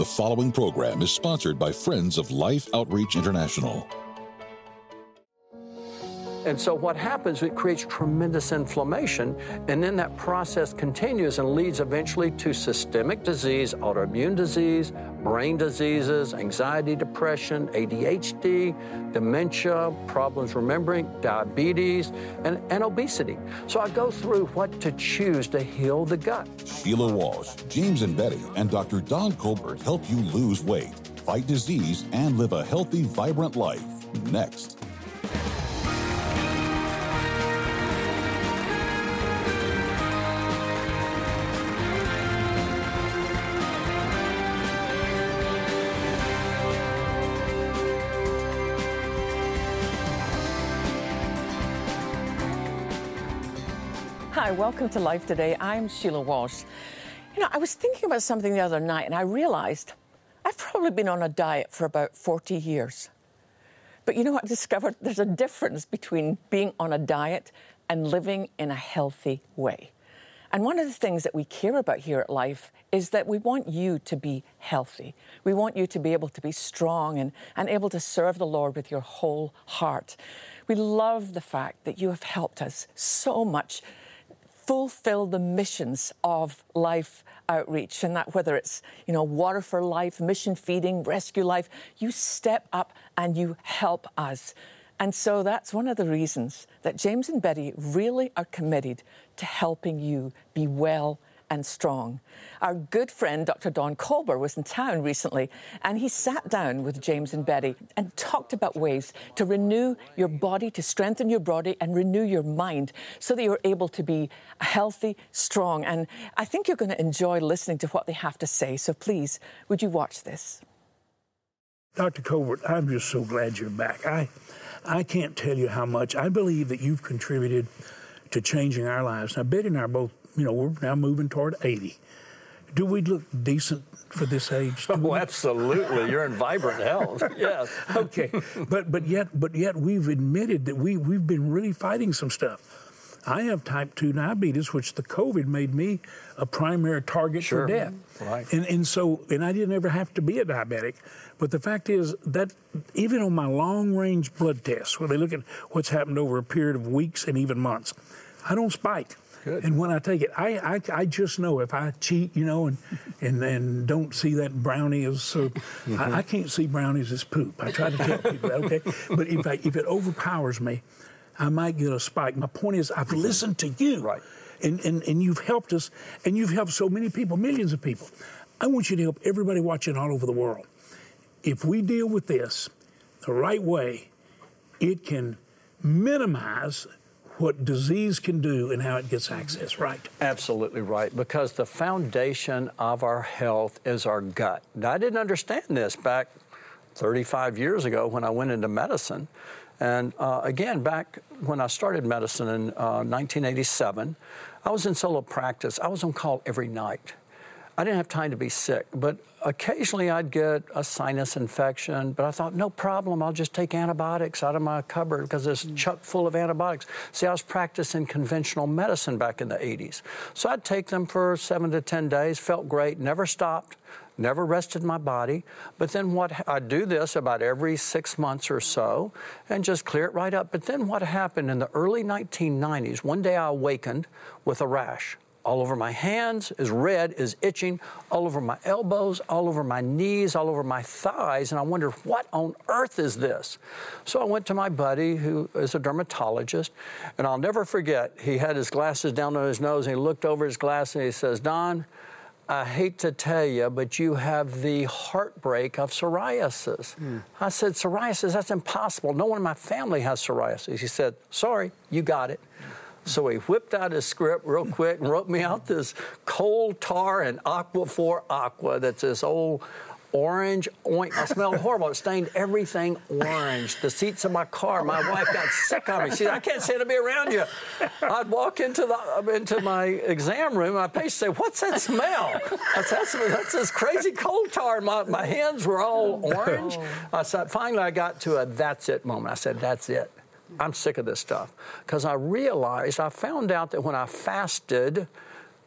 The following program is sponsored by Friends of Life Outreach International. And so what happens, it creates tremendous inflammation, and then that process continues and leads eventually to systemic disease, autoimmune disease, brain diseases, anxiety, depression, ADHD, dementia, problems remembering, diabetes, and obesity. So I go through what to choose to heal the gut. Sheila Walsh, James and Betty, and Dr. Don Colbert help you lose weight, fight disease, and live a healthy, vibrant life. Next. Hi, welcome to Life Today. I'm Sheila Walsh. You know, I was thinking about something the other night and I realized I've probably been on a diet for about 40 years. But you know what I discovered? There's a difference between being on a diet and living in a healthy way. And one of the things that we care about here at Life is that we want you to be healthy. We want you to be able to be strong and able to serve the Lord with your whole heart. We love the fact that you have helped us so much fulfill the missions of Life Outreach, and that whether it's, Water for Life, Mission Feeding, Rescue Life, you step up and you help us. And so that's one of the reasons that James and Betty really are committed to helping you be well and strong. Our good friend, Dr. Don Colbert, was in town recently, and he sat down with James and Betty and talked about ways to renew your body, to strengthen your body and renew your mind so that you're able to be healthy, strong. And I think you're going to enjoy listening to what they have to say. So please, would you watch this? Dr. Colbert, I'm just so glad you're back. I can't tell you how much I believe that you've contributed to changing our lives. Now, Betty and I are both, we're now moving toward 80. Do we look decent for this age? Oh, absolutely. You're in vibrant health. Yes. Okay. But yet we've admitted that we've been really fighting some stuff. I have type 2 diabetes, which the COVID made me a primary target for death. Right. And I didn't ever have to be a diabetic. But the fact is that even on my long-range blood tests, where they look at what's happened over a period of weeks and even months, I don't spike. Good. And when I take it, I just know if I cheat, and don't see that brownie as so, I can't see brownies as poop. I try to tell people that, okay? But if it overpowers me, I might get a spike. My point is, I've listened to you. Right. And you've helped us, and you've helped so many people, millions of people. I want you to help everybody watching all over the world. If we deal with this the right way, it can minimize what disease can do and how it gets access, right? Absolutely right, because the foundation of our health is our gut. Now, I didn't understand this back 35 years ago when I went into medicine. And again, back when I started medicine in 1987, I was in solo practice. I was on call every night. I didn't have time to be sick, but occasionally I'd get a sinus infection, but I thought, no problem, I'll just take antibiotics out of my cupboard because it's chock full of antibiotics. See, I was practicing conventional medicine back in the 80s. So I'd take them for 7 to 10 days, felt great, never stopped, never rested my body. But then I'd do this about every 6 months or so and just clear it right up. But then what happened in the early 1990s, one day I awakened with a rash. All over my hands, is red, is itching, all over my elbows, all over my knees, all over my thighs, and I wondered, what on earth is this? So I went to my buddy, who is a dermatologist, and I'll never forget, he had his glasses down on his nose, and he looked over his glass, and he says, Don, I hate to tell you, but you have the heartbreak of psoriasis. I said, psoriasis? That's impossible. No one in my family has psoriasis. He said, sorry, you got it. So he whipped out his script real quick and wrote me out this coal tar and Aquaphor Aqua. That's this old orange ointment. I smelled horrible. It stained everything orange. The seats of my car, my wife got sick of me. She said, I can't stand to be around you. I'd walk into my exam room, and my patient say, what's that smell? I said, that's this crazy coal tar. My hands were all orange. I said, finally I got to a that's it moment. I said, that's it. I'm sick of this stuff. Because I found out that when I fasted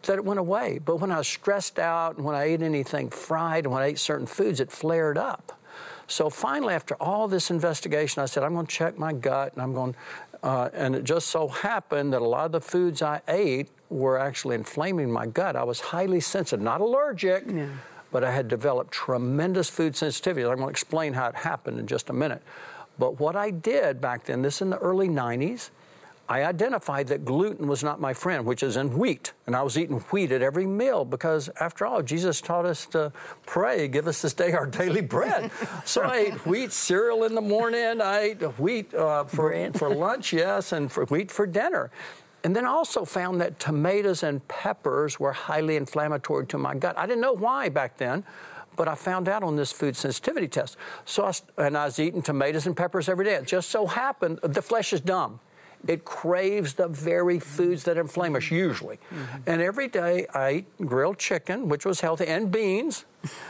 that it went away. But when I was stressed out and when I ate anything fried and when I ate certain foods, it flared up. So finally, after all this investigation, I said, I'm going to check my gut, and I'm going, and it just so happened that a lot of the foods I ate were actually inflaming my gut. I was highly sensitive, not allergic, but I had developed tremendous food sensitivity. I'm going to explain how it happened in just a minute. But what I did back then, this in the early 90s, I identified that gluten was not my friend, which is in wheat. And I was eating wheat at every meal because, after all, Jesus taught us to pray, give us this day our daily bread. So I ate wheat cereal in the morning. I ate wheat for lunch, yes, and wheat for dinner. And then I also found that tomatoes and peppers were highly inflammatory to my gut. I didn't know why back then, but I found out on this food sensitivity test. So I was eating tomatoes and peppers every day. It just so happened, the flesh is dumb. It craves the very foods that inflame us, usually. And every day I ate grilled chicken, which was healthy, and beans.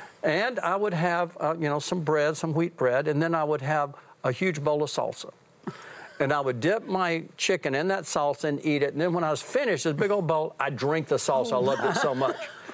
And I would have, some bread, some wheat bread, and then I would have a huge bowl of salsa. And I would dip my chicken in that salsa and eat it. And then when I was finished, this big old bowl, I'd drink the salsa. I loved it so much.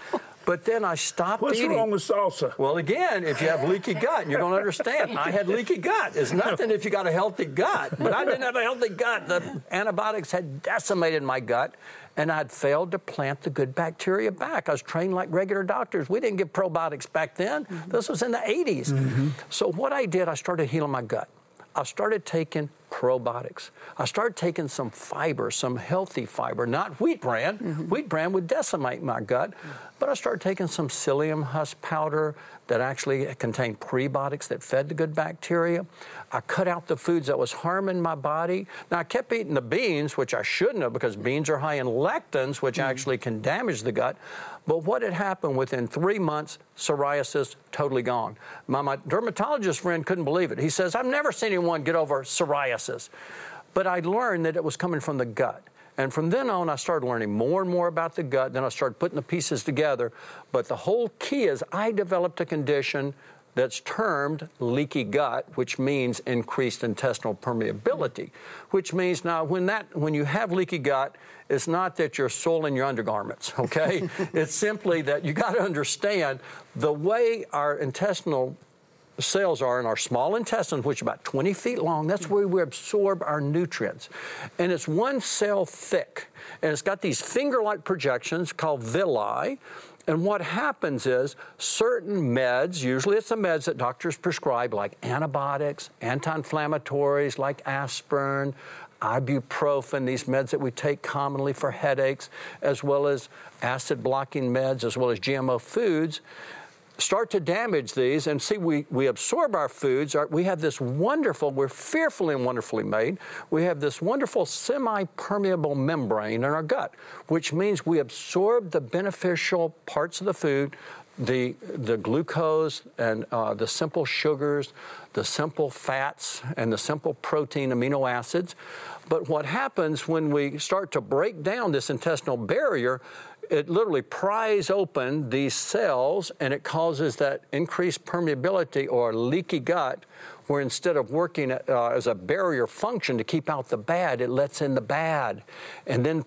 But then I stopped eating. What's wrong with salsa? Well, again, if you have leaky gut, you're going to understand. I had leaky gut. It's nothing if you got a healthy gut. But I didn't have a healthy gut. The antibiotics had decimated my gut, and I'd failed to plant the good bacteria back. I was trained like regular doctors. We didn't give probiotics back then. This was in the 80s. So what I did, I started healing my gut. I started taking probiotics. I started taking some fiber, some healthy fiber, not wheat bran. Wheat bran would decimate my gut. But I started taking some psyllium husk powder that actually contained prebiotics that fed the good bacteria. I cut out the foods that was harming my body. Now, I kept eating the beans, which I shouldn't have, because beans are high in lectins, which actually can damage the gut. But what had happened within 3 months, psoriasis totally gone. My dermatologist friend couldn't believe it. He says, I've never seen anyone get over psoriasis. But I learned that it was coming from the gut. And from then on, I started learning more and more about the gut. Then I started putting the pieces together. But the whole key is I developed a condition that's termed leaky gut, which means increased intestinal permeability, which means now when you have leaky gut, it's not that you're soiling your undergarments, okay? It's simply that you got to understand the way our intestinal cells are in our small intestines, which are about 20 feet long. That's where we absorb our nutrients. And it's one cell thick. And it's got these finger-like projections called villi. And what happens is certain meds, usually it's the meds that doctors prescribe, like antibiotics, anti-inflammatories like aspirin, ibuprofen, these meds that we take commonly for headaches, as well as acid-blocking meds, as well as GMO foods, start to damage these. And see, we absorb our foods. We have this wonderful, we're fearfully and wonderfully made. We have this wonderful semi-permeable membrane in our gut, which means we absorb the beneficial parts of the food, the glucose and the simple sugars, the simple fats, and the simple protein amino acids. But what happens when we start to break down this intestinal barrier, it literally pries open these cells, and it causes that increased permeability or leaky gut, where instead of working as a barrier function to keep out the bad, it lets in the bad. And then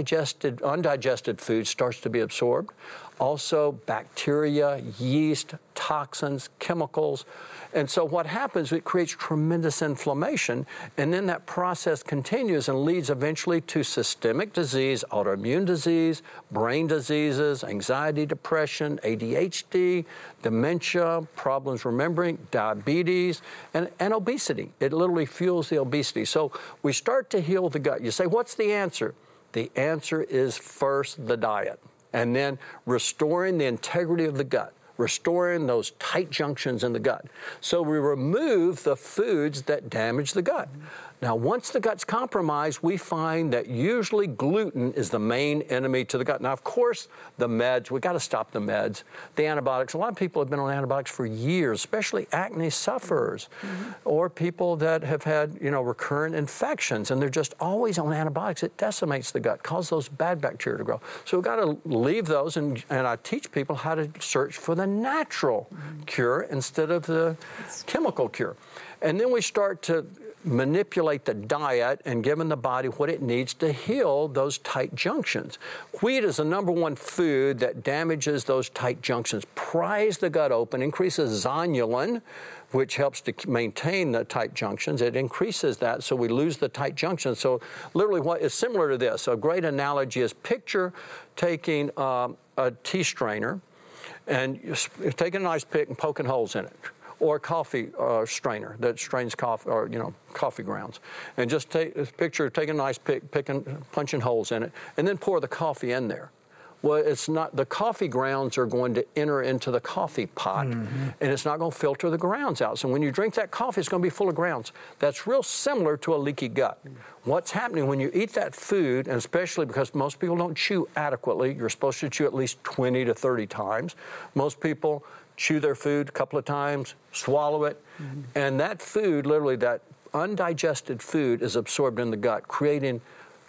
undigested food starts to be absorbed. Also bacteria, yeast, toxins, chemicals. And so what happens, it creates tremendous inflammation, and then that process continues and leads eventually to systemic disease, autoimmune disease, brain diseases, anxiety, depression, ADHD, dementia, problems remembering, diabetes, and obesity. It literally fuels the obesity. So we start to heal the gut. You say, what's the answer? The answer is first the diet, and then restoring the integrity of the gut, restoring those tight junctions in the gut. So we remove the foods that damage the gut. Now, once the gut's compromised, we find that usually gluten is the main enemy to the gut. Now, of course, the meds, we got to stop the meds, the antibiotics. A lot of people have been on antibiotics for years, especially acne sufferers, or people that have had, recurrent infections, and they're just always on antibiotics. It decimates the gut, causes those bad bacteria to grow. So we've got to leave those, and I teach people how to search for the natural cure instead of the chemical cure. And then we start to manipulate the diet and giving the body what it needs to heal those tight junctions. Wheat is the number one food that damages those tight junctions, pries the gut open, increases zonulin, which helps to maintain the tight junctions. It increases that, so we lose the tight junctions. So literally what is similar to this, a great analogy is picture taking a tea strainer and taking an ice pick and poking holes in it, or a coffee strainer that strains coffee, or coffee grounds, and just picture taking an ice pick, punching holes in it, and then pour the coffee in there. Well, it's not, the coffee grounds are going to enter into the coffee pot, and it's not going to filter the grounds out. So when you drink that coffee, it's going to be full of grounds. That's real similar to a leaky gut. What's happening when you eat that food, and especially because most people don't chew adequately, you're supposed to chew at least 20 to 30 times. Most people chew their food a couple of times, swallow it, and that food, literally that undigested food, is absorbed in the gut, creating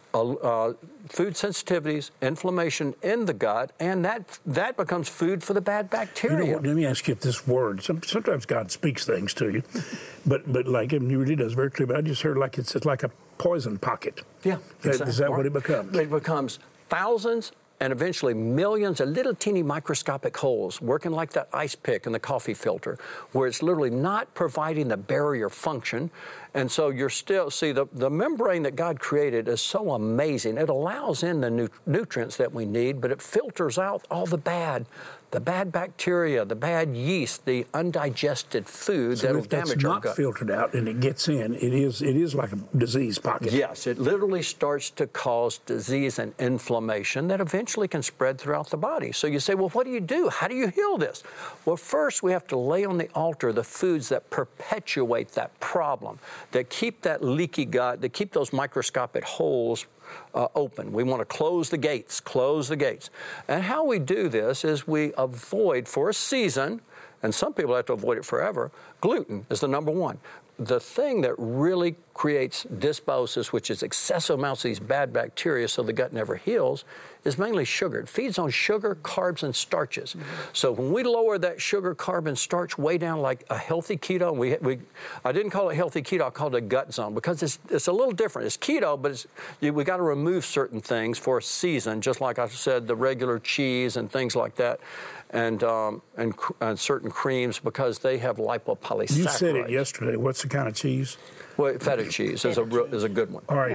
food sensitivities, inflammation in the gut, and that becomes food for the bad bacteria. You know what, let me ask you if this word, sometimes God speaks things to you, but like, and he really does very clear, but I just heard like it's like a poison pocket. Yeah, exactly. Is that what it becomes? It becomes thousands and eventually millions of little teeny microscopic holes working like that ice pick in the coffee filter, where it's literally not providing the barrier function. And so you're still, see, the membrane that God created is so amazing. It allows in the nutrients that we need, but it filters out all the bad bacteria, the bad yeast, the undigested food that will damage our gut. So if that's not filtered out and it gets in, it is like a disease pocket. Yes, it literally starts to cause disease and inflammation that eventually can spread throughout the body. So you say, well, what do you do? How do you heal this? Well, first we have to lay on the altar the foods that perpetuate that problem, that keep that leaky gut, that keep those microscopic holes open. We want to close the gates. And how we do this is we avoid for a season, and some people have to avoid it forever, gluten is the number one. The thing that really creates dysbiosis, which is excessive amounts of these bad bacteria so the gut never heals, is mainly sugar. It feeds on sugar, carbs, and starches. So when we lower that sugar, carb, and starch way down like a healthy keto, I didn't call it healthy keto, I called it a gut zone, because it's a little different. It's keto, but we got to remove certain things for a season, just like I said, the regular cheese and things like that, and certain creams, because they have lipopolysaccharides. You said it yesterday. What's the kind of cheese? Well, feta cheese is a good one. All right,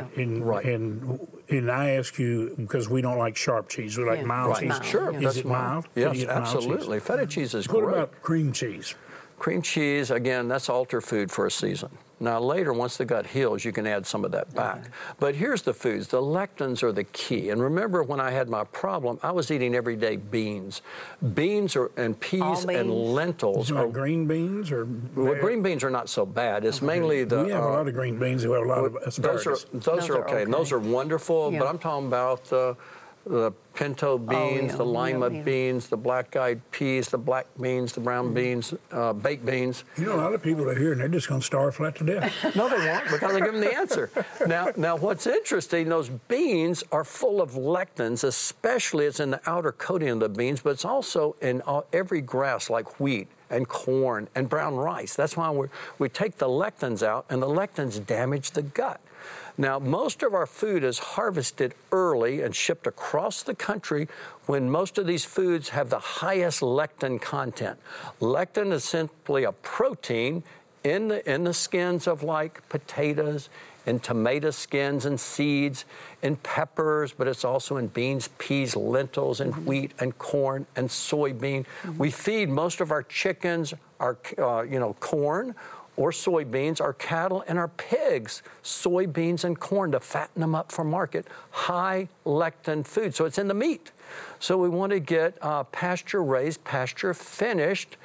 and I ask you, because we don't like sharp cheese, we like mild cheese. Sure. Is it mild? Yes, absolutely. Feta cheese is great. What about cream cheese? Cream cheese, again, that's altar food for a season. Now, later, once the gut heals, you can add some of that back. But here's the foods. The lectins are the key. And remember, when I had my problem, I was eating every day beans. Beans and peas and lentils. Are green beans? Well, green beans are not so bad. It's mainly the... We have a lot of green beans. We have a lot of asparagus. Those are okay. And those are wonderful. Yeah. But I'm talking about the pinto beans, the lima beans, the black-eyed peas, the black beans, the brown beans, baked beans. You know, a lot of people are here, and they're just going to starve flat to death. No, they won't, because I give them the answer. Now, what's interesting, those beans are full of lectins, especially it's in the outer coating of the beans, but it's also in every grass like wheat and corn and brown rice. That's why we take the lectins out, and the lectins damage the gut. Now, most of our food is harvested early and shipped across the country when most of these foods have the highest lectin content. Lectin is simply a protein in the skins of like potatoes, in tomato skins and seeds, in peppers, but it's also in beans, peas, lentils, and wheat and corn and soybean. We feed most of our chickens, our corn or soybeans, our cattle and our pigs, soybeans and corn to fatten them up for market, high lectin food. So it's in the meat. So we want to get pasture-raised, pasture-finished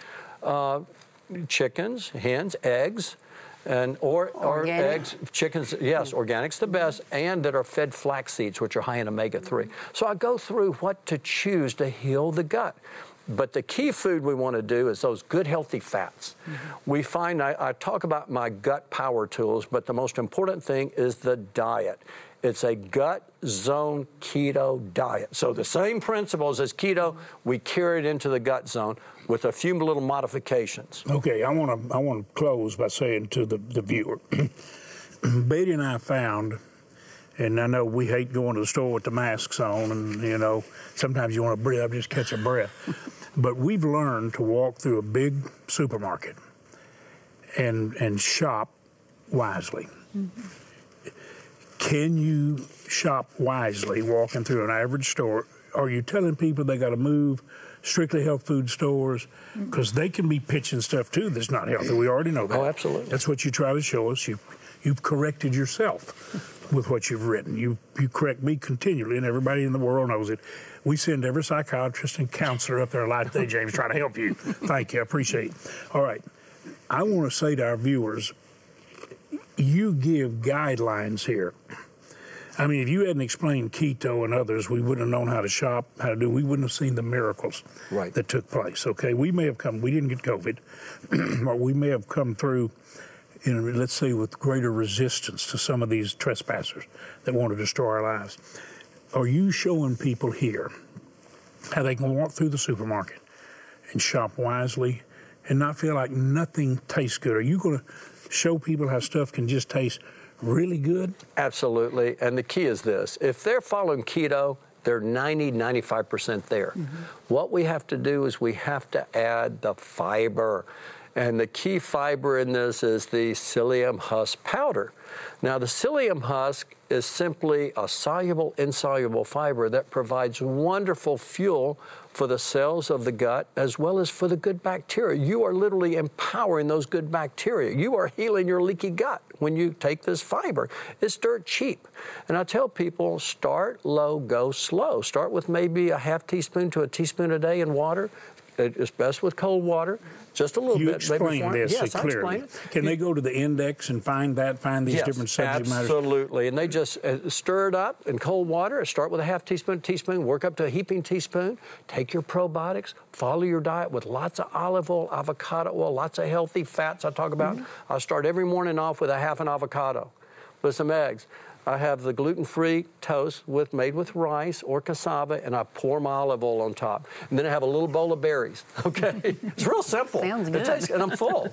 chickens, hens, eggs, or eggs, chickens, yes, organic's the best, and that are fed flax seeds, which are high in omega-3. So I go through what to choose to heal the gut. But the key food we want to do is those good, healthy fats. We find, I talk about my gut power tools, but the most important thing is the diet. It's a gut zone keto diet. So the same principles as keto, we carry it into the gut zone with a few little modifications. Okay, I want to close by saying to the viewer, Betty and I found, and I know we hate going to the store with the masks on, and, you know, sometimes you want to breathe, just catch a breath. But we've learned to walk through a big supermarket and shop wisely. Mm-hmm. Can you shop wisely walking through an average store? Are you telling people they got to move strictly health food stores? Because they can be pitching stuff too that's not healthy. We already know that. Oh, absolutely. That's what you try to show us. You've corrected yourself with what you've written. You correct me continually, and everybody in the world knows it. We send every psychiatrist and counselor up there a lot today, James, trying to help you. Thank you. I appreciate it. All right. I want to say to our viewers, you give guidelines here. I mean, if you hadn't explained keto and others, we wouldn't have known how to shop, how to do. We wouldn't have seen the miracles that took place. Okay, we may have come. We didn't get COVID, or we may have come through, you know, let's say, with greater resistance to some of these trespassers that want to destroy our lives. Are you showing people here how they can walk through the supermarket and shop wisely and not feel like nothing tastes good? Are you going to show people how stuff can just taste really good? Absolutely. And the key is this. If they're following keto, they're 95% there. Mm-hmm. What we have to do is we have to add the fiber. And the key fiber in this is the psyllium husk powder. Now, the psyllium husk is simply a soluble, insoluble fiber that provides wonderful fuel for the cells of the gut as well as for the good bacteria. You are literally empowering those good bacteria. You are healing your leaky gut when you take this fiber. It's dirt cheap. And I tell people, start low, go slow. Start with maybe a half teaspoon to a teaspoon a day in water. It's best with cold water, just a little bit. You explain this yes, clearly. Can they go to the index and find these different subject matters? Absolutely. And they just stir it up in cold water. Start with a half teaspoon, work up to a heaping teaspoon. Take your probiotics. Follow your diet with lots of olive oil, avocado oil, lots of healthy fats I talk about. Mm-hmm. I start every morning off with a half an avocado with some eggs. I have the gluten-free toast made with rice or cassava, and I pour my olive oil on top. And then I have a little bowl of berries, okay? It's real simple. Sounds good. And I'm full.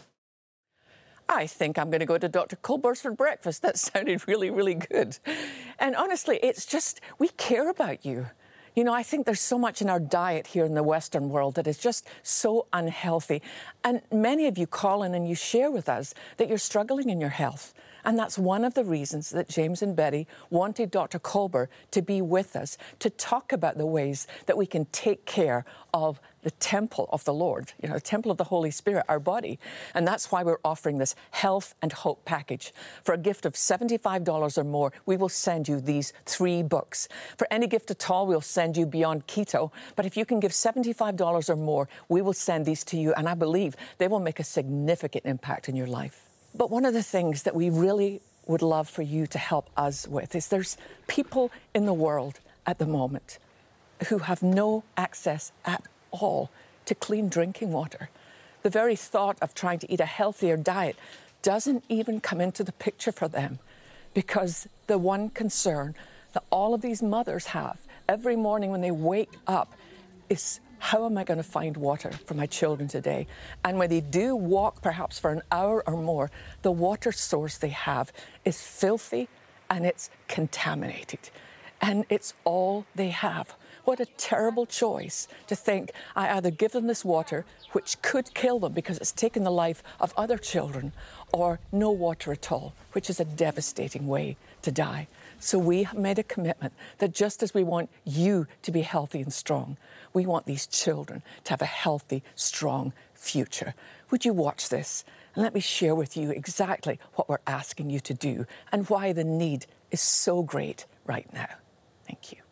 I think I'm going to go to Dr. Colbert's for breakfast. That sounded really, really good. And honestly, it's just, we care about you. You know, I think there's so much in our diet here in the Western world that is just so unhealthy. And many of you call in and you share with us that you're struggling in your health. And that's one of the reasons that James and Betty wanted Dr. Colbert to be with us, to talk about the ways that we can take care of the temple of the Lord, you know, the temple of the Holy Spirit, our body. And that's why we're offering this Health and Hope package. For a gift of $75 or more, we will send you these 3 books. For any gift at all, we'll send you Beyond Keto. But if you can give $75 or more, we will send these to you. And I believe they will make a significant impact in your life. But one of the things that we really would love for you to help us with is there's people in the world at the moment who have no access at all to clean drinking water. The very thought of trying to eat a healthier diet doesn't even come into the picture for them, because the one concern that all of these mothers have every morning when they wake up is, how am I going to find water for my children today? And when they do walk perhaps for an hour or more, the water source they have is filthy and it's contaminated. And it's all they have. What a terrible choice to think, I either give them this water, which could kill them because it's taken the life of other children, or no water at all, which is a devastating way to die. So we have made a commitment that just as we want you to be healthy and strong, we want these children to have a healthy, strong future. Would you watch this? And let me share with you exactly what we're asking you to do and why the need is so great right now. Thank you.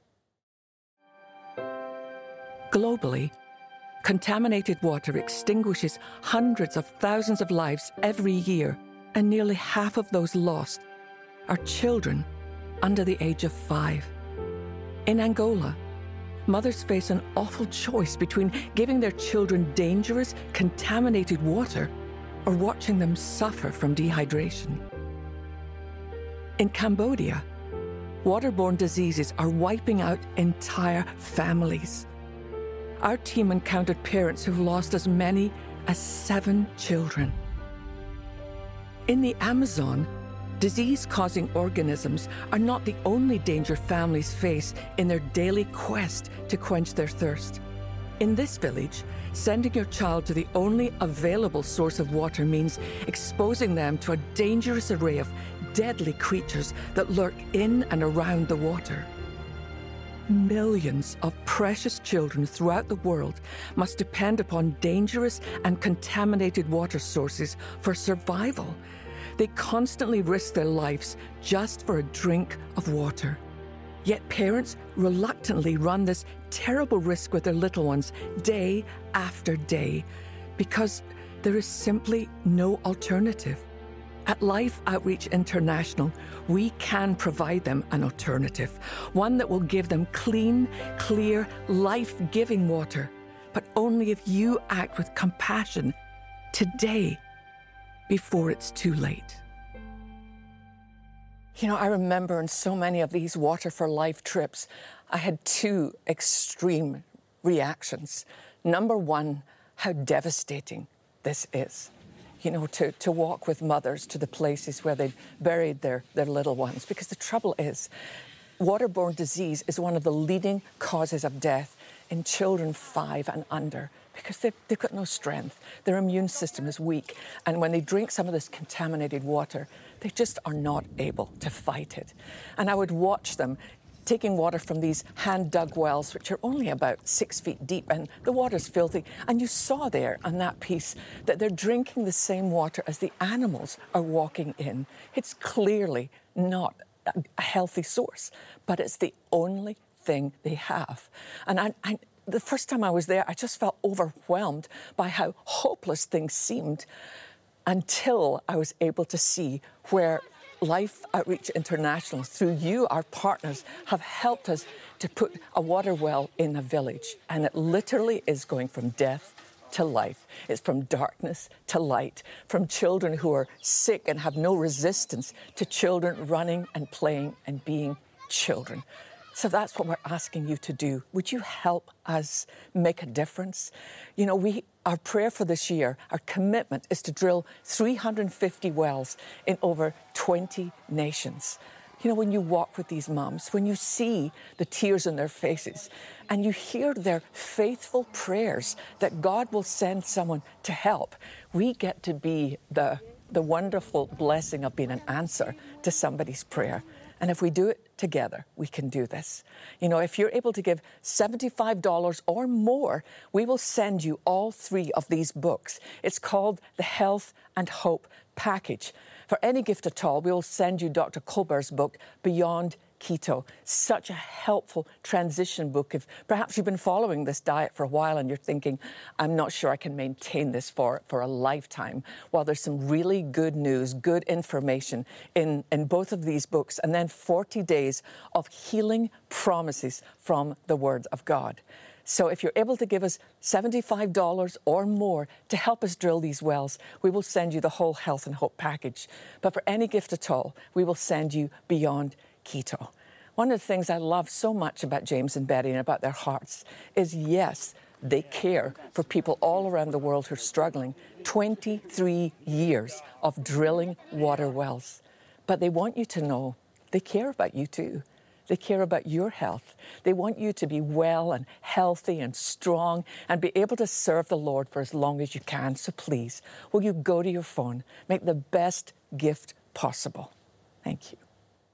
Globally, contaminated water extinguishes hundreds of thousands of lives every year, and nearly half of those lost are children under the age of 5. In Angola, mothers face an awful choice between giving their children dangerous, contaminated water or watching them suffer from dehydration. In Cambodia, waterborne diseases are wiping out entire families. Our team encountered parents who've lost as many as 7 children. In the Amazon, Disease-causing organisms are not the only danger families face in their daily quest to quench their thirst. In this village, sending your child to the only available source of water means exposing them to a dangerous array of deadly creatures that lurk in and around the water. Millions of precious children throughout the world must depend upon dangerous and contaminated water sources for survival. They constantly risk their lives just for a drink of water. Yet parents reluctantly run this terrible risk with their little ones day after day because there is simply no alternative. At Life Outreach International, we can provide them an alternative, one that will give them clean, clear, life-giving water, but only if you act with compassion today, before it's too late. You know, I remember in so many of these Water for Life trips, I had two extreme reactions. Number one, how devastating this is. You know, to walk with mothers to the places where they'd buried their little ones. Because the trouble is, waterborne disease is one of the leading causes of death in children 5 and under, because they've got no strength. Their immune system is weak. And when they drink some of this contaminated water, they just are not able to fight it. And I would watch them taking water from these hand-dug wells, which are only about 6 feet deep, and the water's filthy. And you saw there on that piece that they're drinking the same water as the animals are walking in. It's clearly not a healthy source, but it's the only thing they have. And the first time I was there, I just felt overwhelmed by how hopeless things seemed until I was able to see where Life Outreach International, through you, our partners, have helped us to put a water well in a village. And it literally is going from death to life. It's from darkness to light, from children who are sick and have no resistance to children running and playing and being children. So that's what we're asking you to do. Would you help us make a difference? You know, our prayer for this year, our commitment is to drill 350 wells in over 20 nations. You know, when you walk with these moms, when you see the tears in their faces and you hear their faithful prayers that God will send someone to help, we get to be the wonderful blessing of being an answer to somebody's prayer. And if we do it together, we can do this. You know, if you're able to give $75 or more, we will send you all 3 of these books. It's called the Health and Hope Package. For any gift at all, we will send you Dr. Colbert's book, Beyond Keto. Such a helpful transition book. If perhaps you've been following this diet for a while and you're thinking, I'm not sure I can maintain this for a lifetime. Well, there's some really good news, good information in both of these books, and then 40 days of healing promises from the Word of God. So if you're able to give us $75 or more to help us drill these wells, we will send you the whole Health and Hope package. But for any gift at all, we will send you Beyond Keto. One of the things I love so much about James and Betty and about their hearts is, yes, they care for people all around the world who are struggling. 23 years of drilling water wells. But they want you to know they care about you too. They care about your health. They want you to be well and healthy and strong and be able to serve the Lord for as long as you can. So please, will you go to your phone, make the best gift possible? Thank you.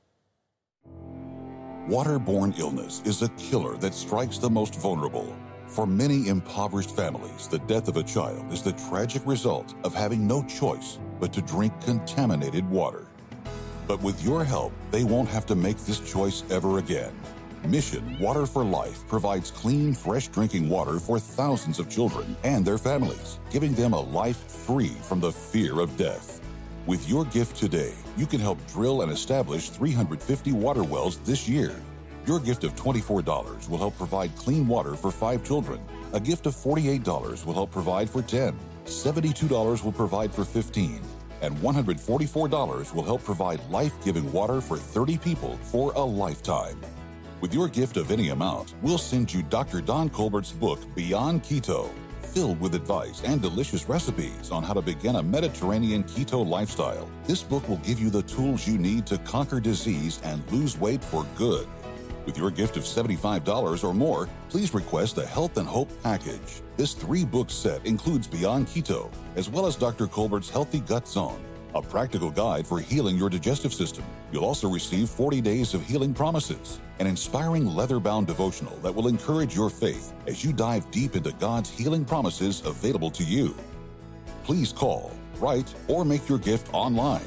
Waterborne illness is a killer that strikes the most vulnerable. For many impoverished families, the death of a child is the tragic result of having no choice but to drink contaminated water. But with your help, they won't have to make this choice ever again. Mission Water for Life provides clean, fresh drinking water for thousands of children and their families, giving them a life free from the fear of death. With your gift today, you can help drill and establish 350 water wells this year. Your gift of $24 will help provide clean water for 5 children. A gift of $48 will help provide for 10. $72 will provide for 15. And $144 will help provide life-giving water for 30 people for a lifetime. With your gift of any amount, we'll send you Dr. Don Colbert's book, Beyond Keto. filled with advice and delicious recipes on how to begin a Mediterranean keto lifestyle. This book will give you the tools you need to conquer disease and lose weight for good. With your gift of $75 or more, please request the Health and Hope package. This 3-book set includes Beyond Keto, as well as Dr. Colbert's Healthy Gut Zone, a practical guide for healing your digestive system. You'll also receive 40 Days of Healing Promises, an inspiring leather-bound devotional that will encourage your faith as you dive deep into God's healing promises available to you. Please call, write, or make your gift online.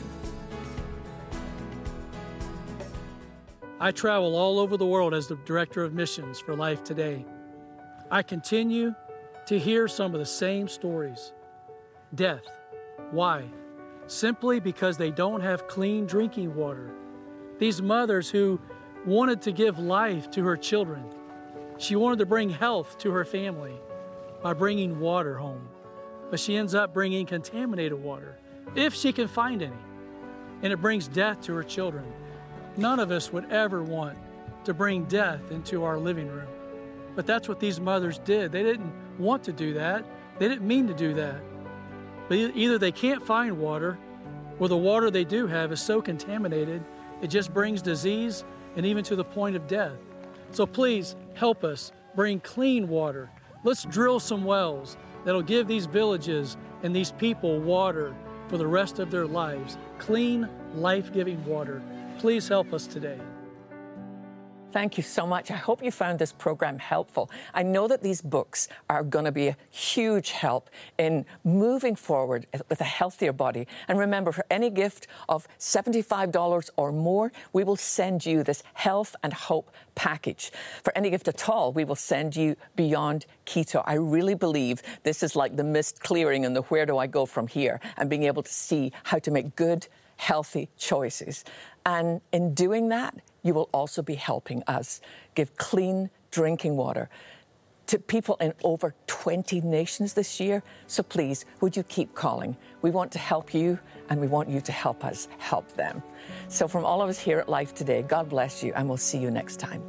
I travel all over the world as the Director of Missions for Life Today. I continue to hear some of the same stories. Death. Why? Simply because they don't have clean drinking water. These mothers who wanted to give life to her children. She wanted to bring health to her family by bringing water home. But she ends up bringing contaminated water, if she can find any. And it brings death to her children. None of us would ever want to bring death into our living room. But that's what these mothers did. They didn't want to do that. They didn't mean to do that. But either they can't find water, or the water they do have is so contaminated, it just brings disease and even to the point of death. So please help us bring clean water. Let's drill some wells that'll give these villages and these people water for the rest of their lives. Clean, life-giving water. Please help us today. Thank you so much. I hope you found this program helpful. I know that these books are going to be a huge help in moving forward with a healthier body. And remember, for any gift of $75 or more, we will send you this Health and Hope package. For any gift at all, we will send you Beyond Keto. I really believe this is like the mist clearing and the where do I go from here, and being able to see how to make good, healthy choices. And in doing that, you will also be helping us give clean drinking water to people in over 20 nations this year. So please, would you keep calling? We want to help you, and we want you to help us help them. So from all of us here at Life Today, God bless you, and we'll see you next time.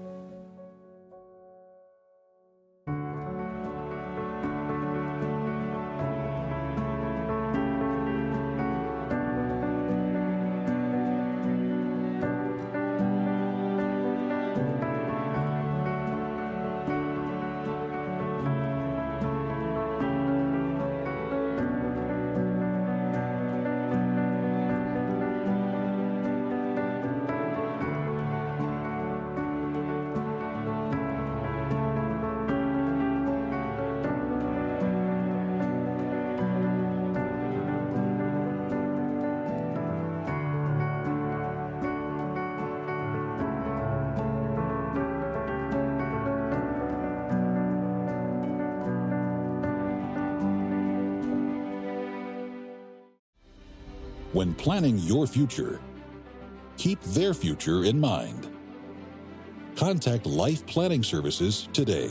When planning your future, keep their future in mind. Contact Life Planning Services today.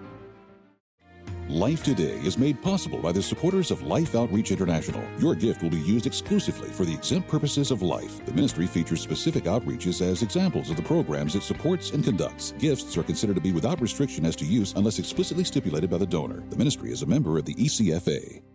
Life Today is made possible by the supporters of Life Outreach International. Your gift will be used exclusively for the exempt purposes of life. The ministry features specific outreaches as examples of the programs it supports and conducts. Gifts are considered to be without restriction as to use unless explicitly stipulated by the donor. The ministry is a member of the ECFA.